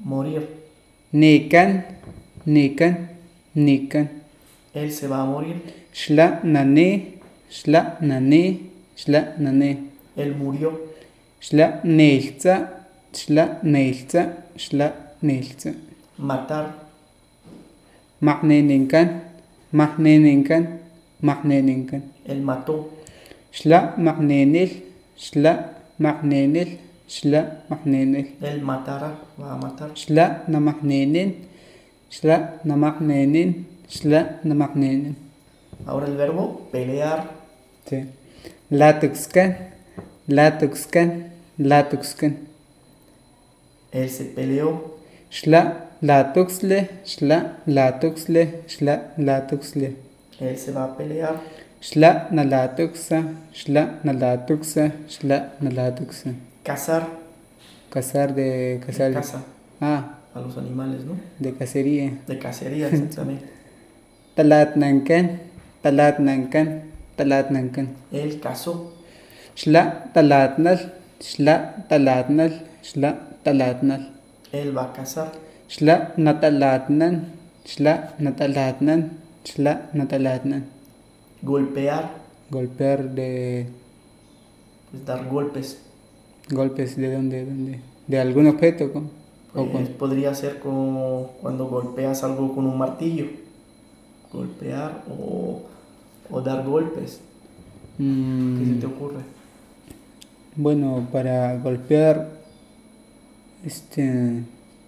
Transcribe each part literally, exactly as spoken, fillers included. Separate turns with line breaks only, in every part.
Morir.
Nikan, nikan, nikan.
Él se va a morir.
Shla nane, shla nane, shla nane.
Él murió.
Shla neilza, shla neilza, shla neilza.
Matar.
Mahneninkan, mahneninkan, mahneninkan.
Él mató.
Shla mahnenil, shla mahnenil, shla mahnenil.
Él matará, va a matar.
Shla namahnenin, shla namahnenin, shla namahnenin.
Ahora el verbo pelear.
Sí. Latuxkan, latuxkan, latuxkan.
Él se peleó.
Shla latuxle, shla latuxle, shla latuxle.
Él se va a pelear.
Shla nalatuxa, shla nalatuxa, shla nalatuxa.
Cazar.
Cazar de cazar.
De caza.
Ah,
a los animales, ¿no?
De cacería.
De cacería, exactamente.
Talat nankan, talat nankan, talat nankan.
Él cazó.
Shla talatnal, shla talatnal, shla talatnal.
Él va a cazar.
Shla natalatnan, shla natalatnan, shla natalatnan.
Golpear.
Golpear de...
Pues dar golpes.
¿Golpes de dónde? ¿De dónde? ¿De algún objeto? ¿Con?
Pues, con... Podría ser como cuando golpeas algo con un martillo. Golpear o, o dar golpes. Mm. ¿Qué se te ocurre?
Bueno, para golpear, este...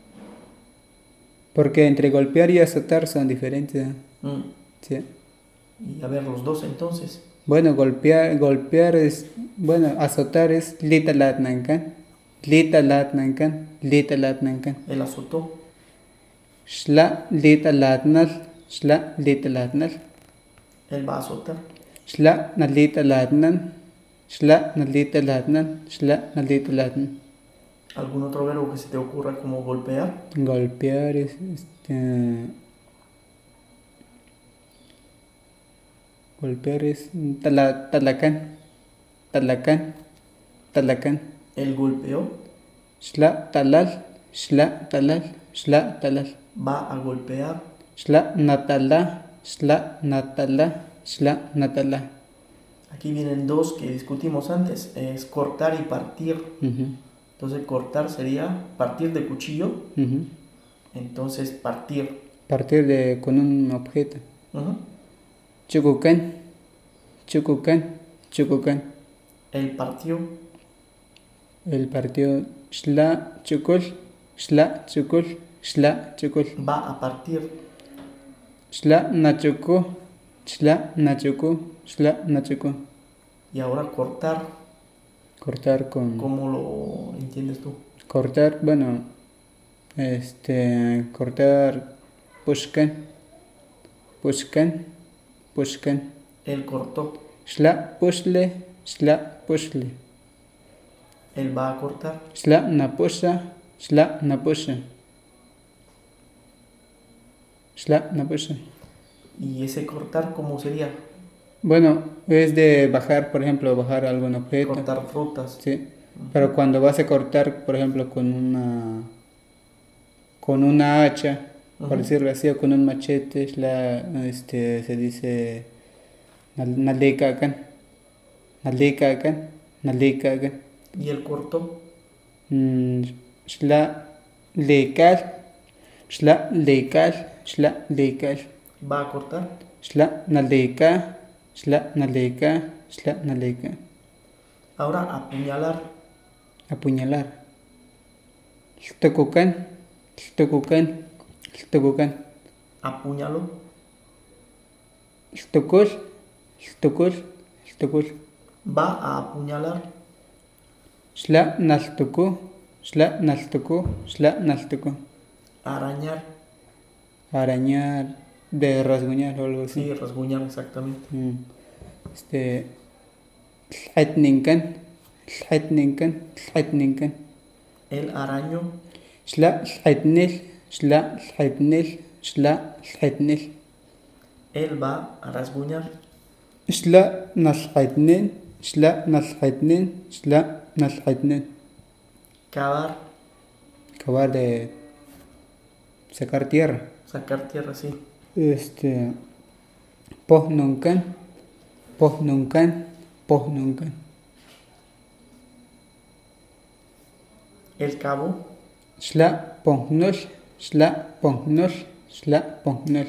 porque entre golpear y azotar son diferentes.
Mm.
Sí.
Y a ver, los dos entonces.
Bueno, golpear, golpear es, bueno, azotar es lita latnankan, lita latnankan, lita latnankan.
Él azotó.
Shla lita latnal, shla lita latnal.
Él va a azotar.
Shla nalita latnan, shla nalita latnan, shla nalita latnan.
¿Algún otro verbo que se te ocurra como golpear?
Golpear es, este... Golpear es tala, talacan, talacan, talacan.
Él golpeó.
Shla talal, shla talal, shla talal.
Va a golpear.
Shla natala, shla natala, shla natala.
Aquí vienen dos que discutimos antes, es cortar y partir. Uh-huh. Entonces cortar sería partir de cuchillo. Uh-huh. Entonces partir.
Partir de con un objeto.
Uh-huh.
Chukukan, chukukan, chukukan.
Él partió.
Él partió. Shla chukul, shla chukul, shla chukul.
Va a partir.
Shla nachuku, shla nachuku, shla nachuku.
Y ahora cortar.
Cortar con...
¿Cómo lo entiendes tú?
Cortar, bueno, este, cortar, pushkan, pushkan. Pushkan.
Él cortó.
Shla pushle, shla pushle.
Él va a cortar.
Shla napusha, shla napusha. Shla napusha.
¿Y ese cortar cómo sería?
Bueno, es de bajar, por ejemplo, bajar algún objeto.
Cortar frutas.
Sí. Uh-huh. Pero cuando vas a cortar, por ejemplo, con una con una hacha, uh-huh, por decirlo así, o con un machete, la, este, se dice nalikakan, nalikakan, nalikakan.
¿Y él cortó?
Shla lekal, shla lekal, shla lekal.
¿Va a cortar?
Shla nalika, shla nalika, shla nalika.
Ahora apuñalar.
Apuñalar. Shtukukan, shtukukan. Shtukukan.
Apuñalo.
Shtukul, shtukul, shtukul.
Va a apuñalar.
Shla naltuku, shla naltuku, shla naltuku.
Arañar.
Arañar, de rasguñar o algo así.
Sí, rasguñar exactamente.
Mm. Este, lhatninkan, lhatninkan, lhatninkan.
El araño.
Shla lhatnil. Shla lhatnil, shla lhatnil.
Él va a rasguñar.
Shla nalhatnin, shla nalhatnin, shla nalhatnin.
Cavar.
Cavar de sacar tierra.
Sacar tierra, sí.
Este, pohnunkan, pohnunkan, pohnunkan.
El cabo.
Shla pohnul, shla pohnul, shla pohnul.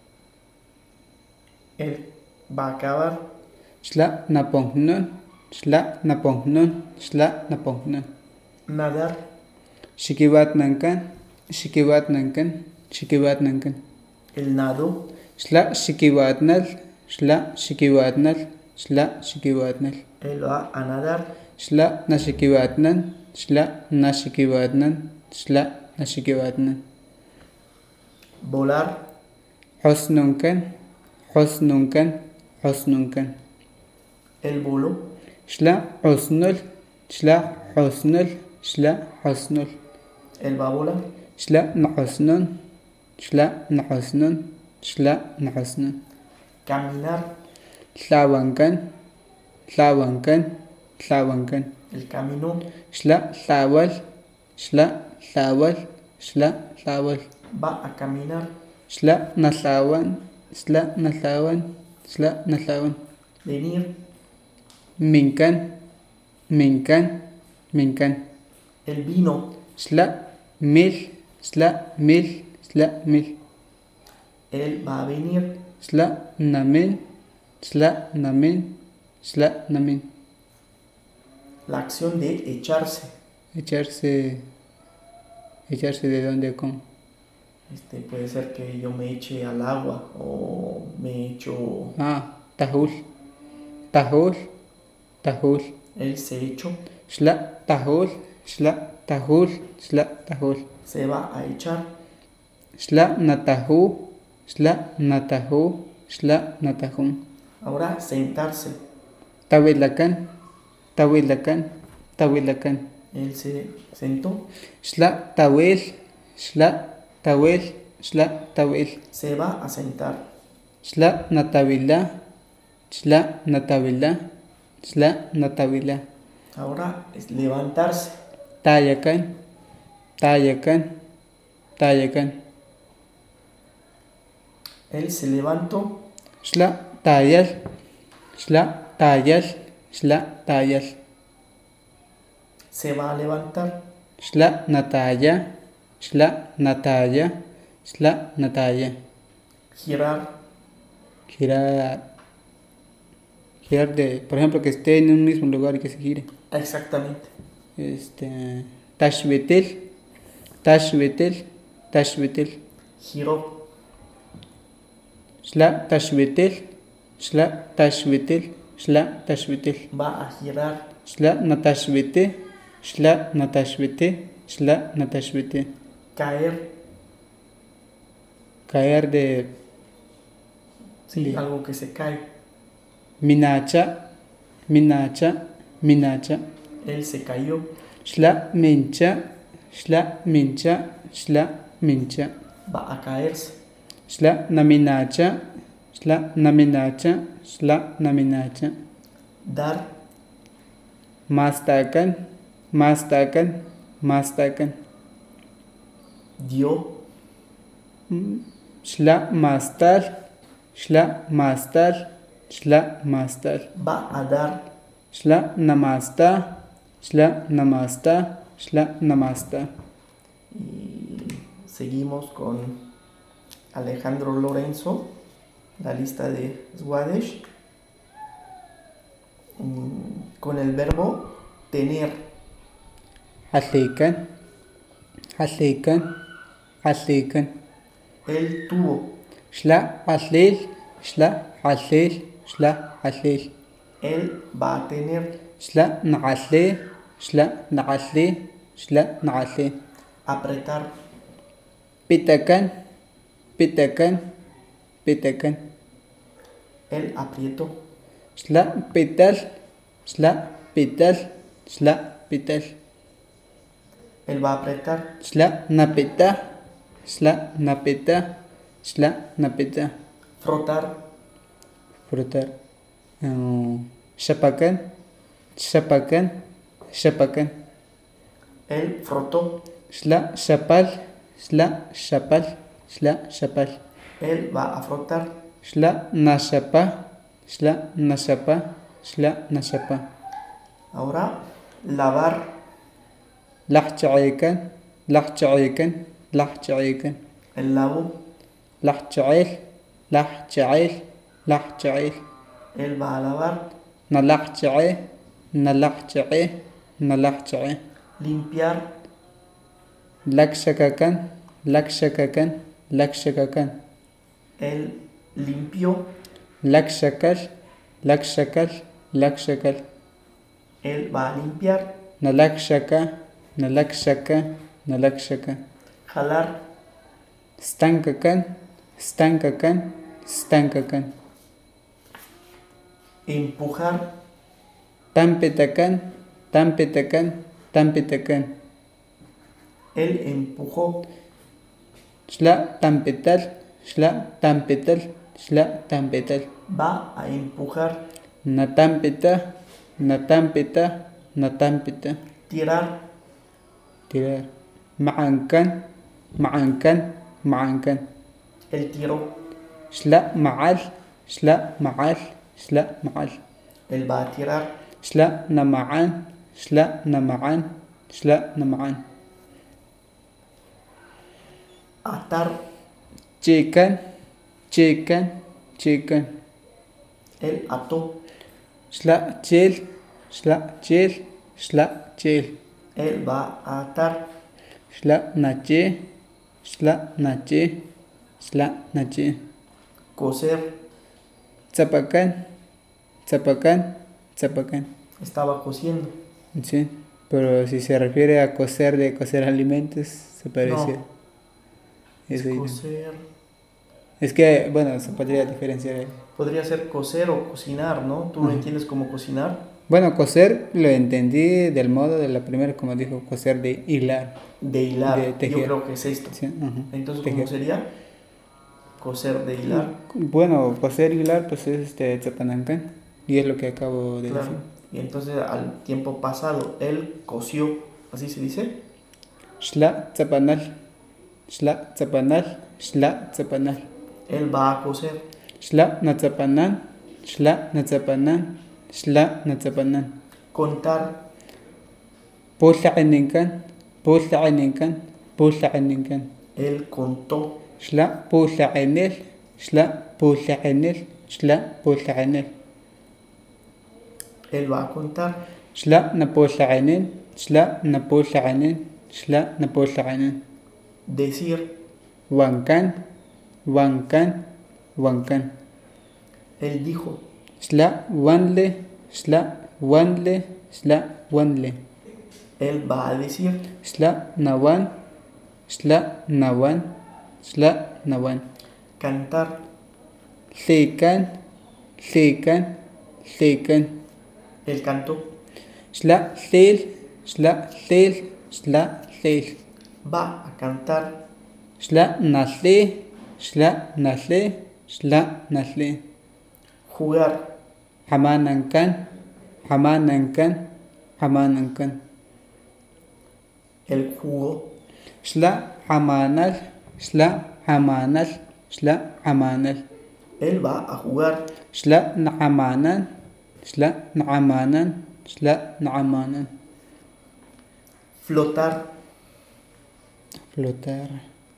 El va a acabar.
Shla napohnun, shla napohnun, shla napohnun.
Nadar.
Shikibat nankan, shikibat nankan, shikibat nankan.
El nado.
Shla shikibatnal, shla shikibatnal, shla shikibatnal.
Él va a nadar.
Shla nashikibatnan, shla nashikibatnan, shla nashikibatnan.
Volar.
Husnunkan, husnunkan, husnunkan.
El bolo.
Shla husnul, shla husnul, shla husnul.
El va a volar.
Shla nahusnun, shla nahusnun, shla nahusnun.
Caminar.
Tlawankan, tlawankan, tlawankan.
El camino.
Shla tlawal, shla tlawal, shla tlawal.
Va a caminar.
Shla natlawan, shla natlawan, shla natlawan.
Venir.
Minkan, minkan, minkan.
El vino.
Shla mil, shla mil, shla mil.
Él va a venir.
Shla namin, shla namin, shla namin.
La acción de echarse.
Echarse, echarse de dónde, cómo.
Este, puede ser que yo me eche al agua o me echo.
Ah, tahul, tahul, tahul.
Él se echó.
Shla tahul, shla tahul, shla tahul.
Se va a echar.
Shla natahu, shla natahu, shla natahun.
Ahora sentarse.
Tawilakan, tawilakan, tawilakan.
Él se sentó.
Shla tawil, shla tawil, shla tawil.
Se va a sentar.
Shla natawila, shla natawila, shla natawila.
Ahora es levantarse.
Tayakan, tayakan, tayakan.
Él se levantó.
Shla tayal, shla tayal, shla tayal.
Se va a levantar.
Shla nataya, shla nataya, shla nataya.
Girar.
Girar. Girar de, por ejemplo, que esté en un mismo lugar y que se gire.
Exactamente.
Este, tashvetel, tashvetel, tashvetel.
Giró.
Shla tashvetel, shla tashvetel, shla tashvetel.
Va a girar.
Shla natashvete, shla natashvete, shla natashvete.
Caer.
Caer de,
Sí,
de
algo que se cae.
minacha, minacha, minacha.
Él se cayó.
Shla mincha, shla mincha, shla mincha.
Va a caerse.
Shla naminacha, shla naminacha, shla naminacha.
Dar.
Mastakan, mastakan, mastakan.
Dio.
Shla mastal, shla mastal, shla mastal.
Va a dar.
Shla namasta, shla namasta, shla namasta.
Y seguimos con Alejandro Lorenzo, la lista de Swadesh, con el verbo tener.
Halikan, halikan, halikan.
Él tuvo.
Shla halil, shla halil, shla halil.
Él va a tener.
Shla nahalli, shla nahalli, shla nahalli.
Apretar.
Pitakan, pitakan, pitakan.
Él aprietó.
Shla pital, shla pital, shla pital.
Él va a apretar.
Shla napita, shla napita, shla napita.
Frotar.
Frotar. Uh, shapakan, shapakan, shapakan.
Él frotó.
Shla shapal, shla shapal, shla shapal.
Él va a frotar.
Shla nashapa, shla nashapa, shla nashapa.
Ahora, lavar.
Lahchaikan, lahchaikan, lahchaikan.
El lavo.
Lahchail, lahchail, lahchail.
Él va a lavar.
Nalahchae, nalahchae, nalahchae.
Limpiar.
Lakshakakan, lakshakakan, lakshakakan.
Él limpió.
Lakshakal, lakshakal, lakshakal.
Él va a limpiar.
Nalakshaka, nalakshaka, nalakshaka.
Jalar.
Stankakan, stankakan, stankakan.
Empujar.
Tampetakan, tampetakan, tampetakan.
Él empujó.
Shla tampetal, shla tampetal, shla tampetal.
Va a empujar.
Natampeta, natampeta, natampeta.
Tirar.
Tirar. Ma'ankan, ma'ankan, ma'ankan.
Él tiró.
Shla ma'al, shla ma'al, shla ma'al.
Él va a tirar.
Shla nama'an, shla nama'an, shla nama'an.
Atar.
Chican, chican, chican.
Él ató.
Shla chil, shla chil, shla chil.
Él va a atar.
Shla nache, shla nache, shla nache.
Coser.
Zapacan, zapacan, zapacan.
Estaba cociendo.
Sí, pero si se refiere a coser de coser alimentos, se parece.
No.
Es
Es coser.
Es que, bueno, se podría diferenciar.
Podría ser coser o cocinar, ¿no? ¿Tú lo entiendes como cocinar?
Bueno, coser lo entendí del modo de la primera, como dijo, coser de hilar.
De hilar.
De tejer.
Yo creo que es esto.
Sí, uh-huh.
Entonces,
Tejer.
¿cómo sería? Coser de hilar.
Bueno, coser y hilar, pues es este Tzapanancan. Y es lo que acabo de
Claro.
decir.
Y entonces, al tiempo pasado, él cosió. ¿Así se dice?
Shla Tzapanal. Shla Tzapanal. Shla Tzapanal.
Él va a coser.
Shla Natzapanan. Shla Natzapanan. Shla Natzapanan.
Contar.
Pula'aninkan. Pula'aninkan. Pula'aninkan.
Él contó.
Shla pula'anil. Shla pula'anil. Shla pula'anil.
Él va a contar.
Shla napula'anin. Shla napula'anin. Shla napula'anin.
Decir.
Wankan. Wankan. Wankan.
Él dijo.
Shla wanle. Shla wanle. Shla wanle.
Él va a decir.
Shla nawan. Shla nawan. Shla nawan.
Cantar.
Tlikan. Tlikan. Tlikan.
Él cantó.
Shla tlil. Shla tlil. Shla tlil.
Va a cantar.
Shla natli. Shla natli. Shla natli.
Jugar.
Hamanankan. Hamanankan. Hamanankan.
Él jugó.
Shla hamanal. Shla hamanal. Shla hamanal.
Él va a jugar.
Shla na'amanan. Shla na'amanan. Shla na'amanan.
Flotar.
Flotar.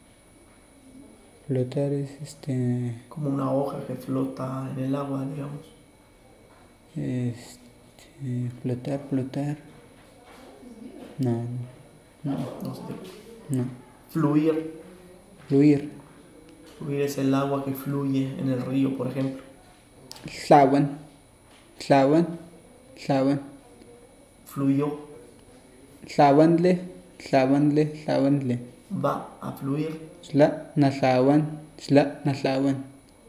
Flotar es este.
Como una hoja que flota en el agua, digamos.
Este. Flotar, flotar. No, no.
No sé.
No.
Fluir.
Fluir.
Fluir es el agua que fluye en el río, por ejemplo.
Tlawan. Tlawan. Tlawan.
Fluyó.
Tlawanle. Tlawanle. Tlawanle.
Va a fluir.
Shla natlawan. Shla natlawan.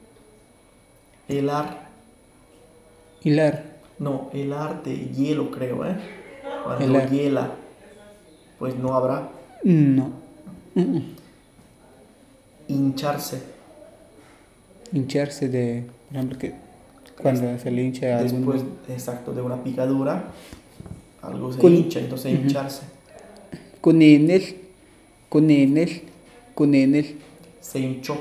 Helar.
Hilar.
No, helar de hielo, creo, ¿eh? Cuando
Helar.
hiela, pues no habrá.
No. Mm-mm.
Hincharse.
Hincharse de, por ejemplo, que cuando se le hincha a algún...
Después, exacto, de una picadura, algo se
Kun-
hincha, entonces
Ujú.
hincharse.
Kuninil. Kuninil. kunenel.
Se hinchó.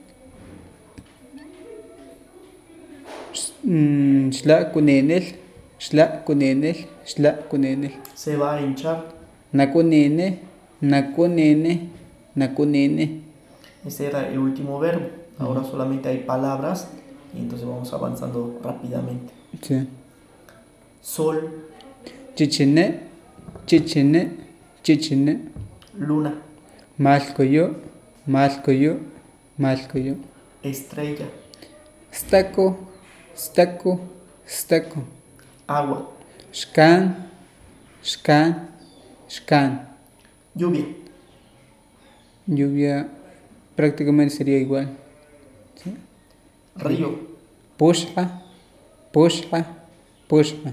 Xla kunenel, xla kunenel, xla kunenel.
Se va a hinchar.
Nakunene, nakunene, nakunene.
Ese era el último verbo. Ahora uh-huh. solamente hay palabras y entonces vamos avanzando rápidamente.
Sí.
Sol.
Chichine, chichine, chichine.
Luna.
Malcoyo, malcoyo, malcoyo.
Estrella.
Staco, staco, staco.
Agua.
Shkan, shkan, shkan.
Lluvia.
Lluvia prácticamente sería igual. ¿Sí?
Río.
Pusha, pusha, pusha.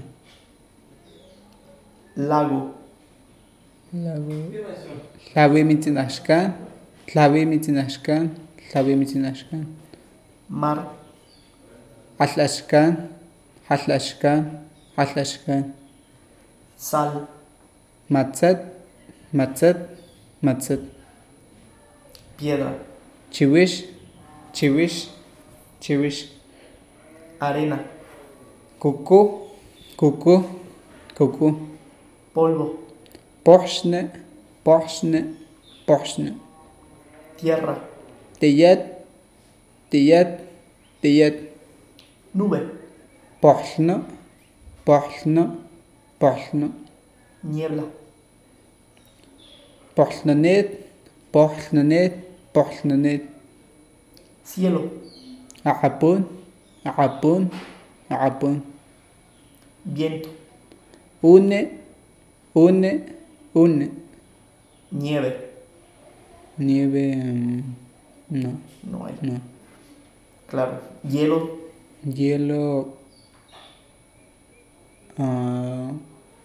Lago.
Lago. Tlawe mitzinashkan, tlawe mitzinashkan, tlawe mitzinashkan.
Mar.
Atlashkan, atlashkan, atlashkan.
Sal.
Matzat, matzat, matzat.
Piedra.
Chiwish, chiwish, chiwish.
Arena.
Cucú, cucú, cucú.
Polvo.
Poshne, poshne, poshne.
Tierra.
Tiyat, tiyat, tiyat.
Nube.
Pohlno, pohlno, pohlno.
Niebla.
Pohlnonet, pohlnonet, pohlnonet.
Cielo.
Acapun, acapun, acapun.
Viento.
Une, une, une.
Nieve.
Nieve, um, no.
No hay.
No.
Claro. Hielo.
Hielo. Uh,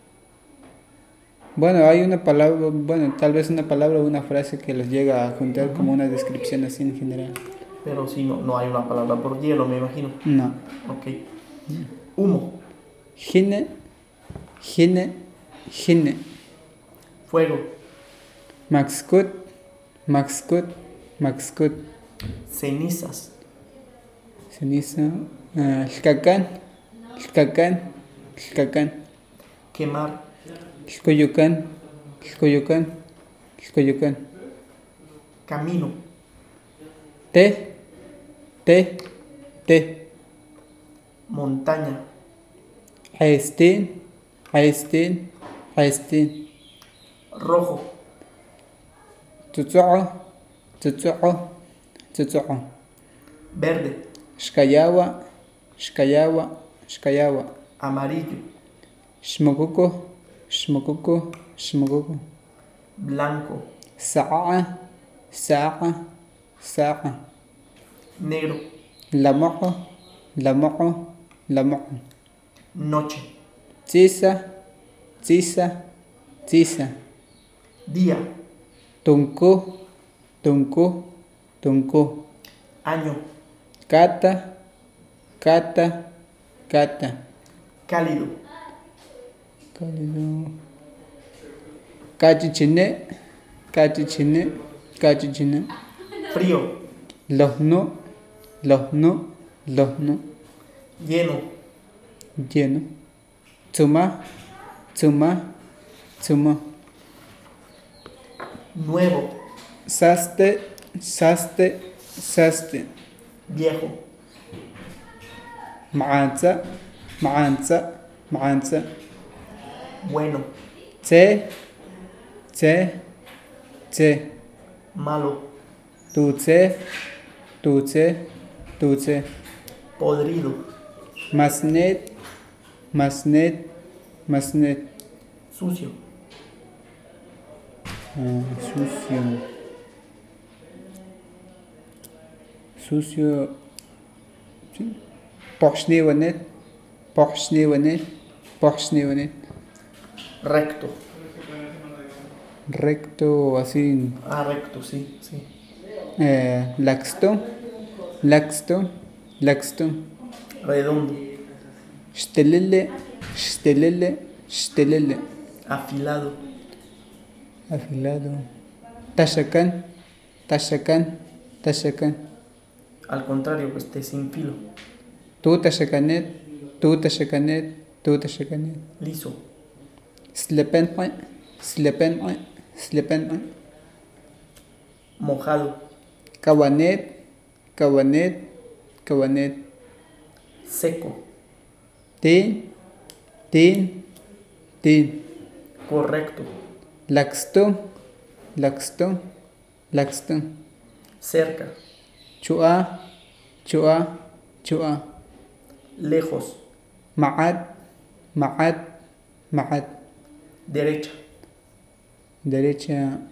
bueno, hay una palabra, bueno, tal vez una palabra o una frase que los llega a juntar uh-huh. como una descripción así en general.
Pero sí, no, no hay una palabra por hielo, me imagino.
No.
Ok. Humo.
Gine, gine, gine.
Fuego.
Maxkut, maxkut, maxkut.
Cenizas.
Ceniza. Uh, Xcacan, Xcacan, Xcacan.
Quemar.
Xcoyocan, Xcoyocan, Xcoyocan.
Camino.
Te, te, te.
Montaña.
Haestin, haestin, haestin.
Rojo.
Tutsuo, tutsuo, tutsuo.
Verde.
Xcayawa, xcayawa, xcayawa.
Amarillo.
Xmocuco, xmocuco, xmocuco.
Blanco.
Sa'a, sa'a, sa'a.
Negro.
Lamoco, lamoco, lamoco.
Noche.
Tsisa, tsisa, tsisa.
Día.
Tunku, tunku, tunku.
Año.
Cata, cata, cata.
Cálido.
Cálido. Cachichine, cachichine, cachichine.
Frío.
Lohno, lohno, lohno.
Lleno.
Lleno. Tsuma, tsuma, tsuma.
Nuevo.
Saste, saste, saste.
Viejo.
Maanza, maanza, maanza.
Bueno.
Tse, tse, tse.
Malo.
Tu tse, tu tse, tu tse.
Podrido.
Masnet, masnet, masnet.
Sucio.
Ah, sucio. Sucio. ¿Sí? Pochnewanet, pochnewanet, pochnewanet.
Recto.
Recto, así.
Ah, recto, sí, sí.
Eh, laxto, laxto, laxto.
Redondo.
Stelele, stelele, stelele.
Afilado.
Afilado. Tashakan, tashakan, tashakan.
Al contrario, que esté sin filo.
Tu tashakanet, tu tashakanet, tu tashakanet.
Liso.
Slepen, slepen, slepen.
Mojado.
Kawanet, kawanet, kawanet.
Seco.
Tin, tin, tin.
Correcto.
Laxto, laxto, laxto.
Cerca.
Chua, chua, chua.
Lejos.
Ma'at, ma'at, ma'at.
Derecha.
Derecha.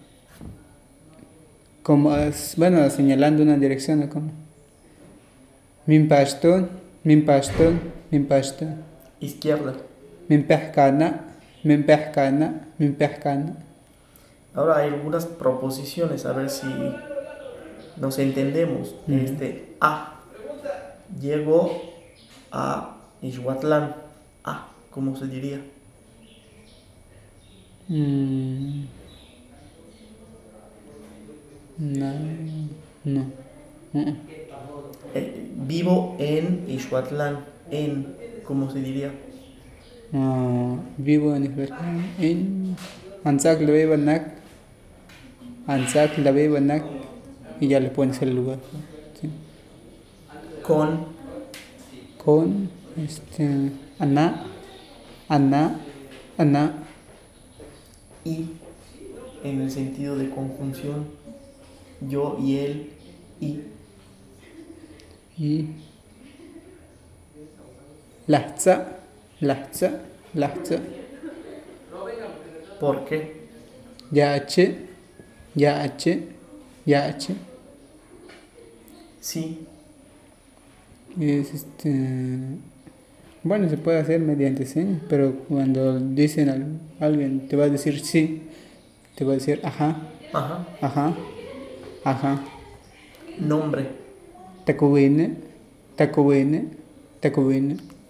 Como, es- bueno, señalando una dirección, ¿no? Como. Min paston, min paston, min paston.
Izquierda.
Min pehkana, min pehkana, min pehkana.
Ahora hay algunas proposiciones, a ver si nos entendemos.
Ujú.
Este A. Llego a Ixhuatlán. A. ¿Cómo se diría?
Mm. No, no. Uh-uh.
Eh, vivo en Ixhuatlán. En. ¿Cómo se diría?
Ah, vivo en Isberlán. En Anzac la vivo en Nac. Anzac la vivo en Nac. Y ya le pones el lugar. ¿Sí?
Con.
Con este Ana, Ana, Ana.
Y. En el sentido de conjunción. Yo y él. Y.
Y Lahza, Lahza, Lahza.
¿Por qué?
Yache, Yache, Yache.
Sí.
Es este. Bueno, se puede hacer mediante señas, pero cuando dicen a alguien, te va a decir sí, te va a decir ajá,
Ajá.
ajá, ajá.
Nombre.
Takuwene, takuwene, takuwene.